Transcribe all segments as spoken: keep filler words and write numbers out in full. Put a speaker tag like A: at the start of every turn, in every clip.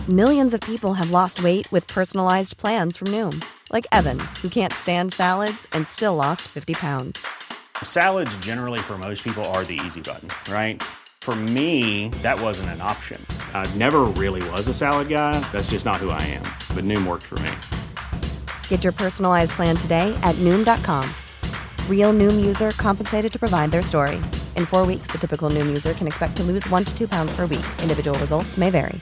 A: Millions of people have lost weight with personalized plans from Noom. Like Evan, who can't stand salads and still lost fifty pounds.
B: Salads generally for most people are the easy button, right? For me, that wasn't an option. I never really was a salad guy. That's just not who I am. But Noom worked for me.
A: Get your personalized plan today at Noom dot com. Real Noom user compensated to provide their story. In four weeks, the typical Noom user can expect to lose one to two pounds per week. Individual results may vary.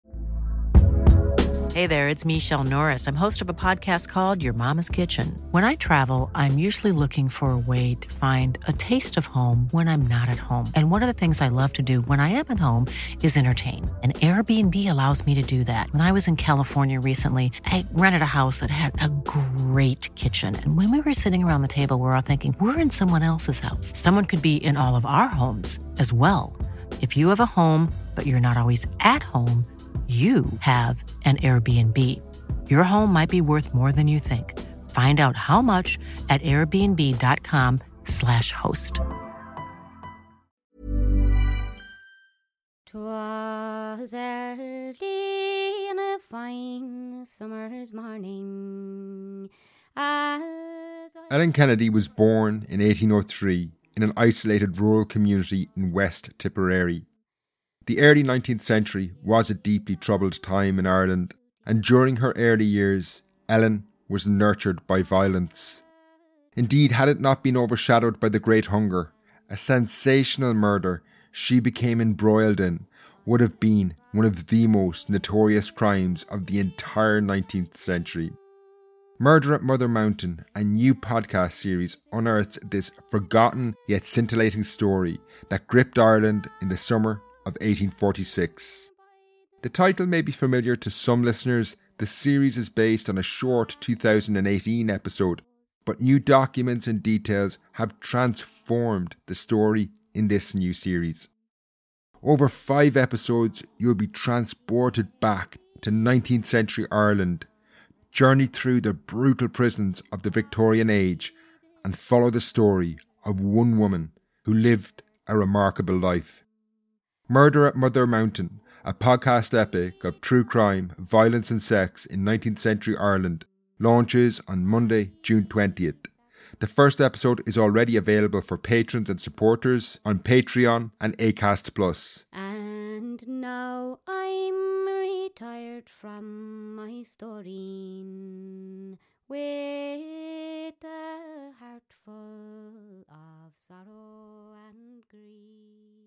C: Hey there, it's Michelle Norris. I'm host of a podcast called Your Mama's Kitchen. When I travel, I'm usually looking for a way to find a taste of home when I'm not at home. And one of the things I love to do when I am at home is entertain. And Airbnb allows me to do that. When I was in California recently, I rented a house that had a great kitchen. And when we were sitting around the table, we were all thinking, we're in someone else's house. Someone could be in all of our homes as well. If you have a home, but you're not always at home, you have an Airbnb. Your home might be worth more than you think. Find out how much at airbnb.com slash host.
D: 'Twas early in a fine summer's morning. As I...
E: Ellen Kennedy was born in eighteen oh three in an isolated rural community in West Tipperary. The early nineteenth century was a deeply troubled time in Ireland, and during her early years, Ellen was nurtured by violence. Indeed, had it not been overshadowed by the Great Hunger, a sensational murder she became embroiled in would have been one of the most notorious crimes of the entire nineteenth century. Murder at Mother Mountain, a new podcast series, unearthed this forgotten yet scintillating story that gripped Ireland in the summer of eighteen forty-six. The title may be familiar to some listeners. The series is based on a short two thousand eighteen episode, but new documents and details have transformed the story in this new series. Over five episodes, you'll be transported back to nineteenth century Ireland, journey through the brutal prisons of the Victorian age, and follow the story of one woman who lived a remarkable life. Murder at Mother Mountain, a podcast epic of true crime, violence and sex in nineteenth century Ireland, launches on Monday, June twentieth. The first episode is already available for patrons and supporters on Patreon and Acast Plus.
D: And now I'm retired from my story with a heart full of sorrow and grief.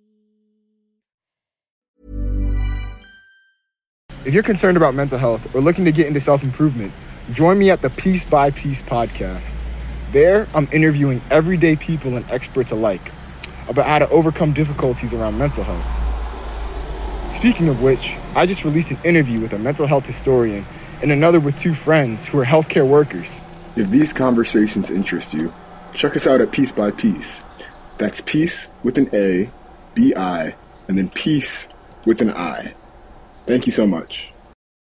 F: If you're concerned about mental health or looking to get into self-improvement, join me at the Piece by Piece podcast. There, I'm interviewing everyday people and experts alike about how to overcome difficulties around mental health. Speaking of which, I just released an interview with a mental health historian and another with two friends who are healthcare workers.
G: If these conversations interest you, check us out at Piece by Piece. That's Piece with an A, B I, and then Peace with an I. Thank you so much.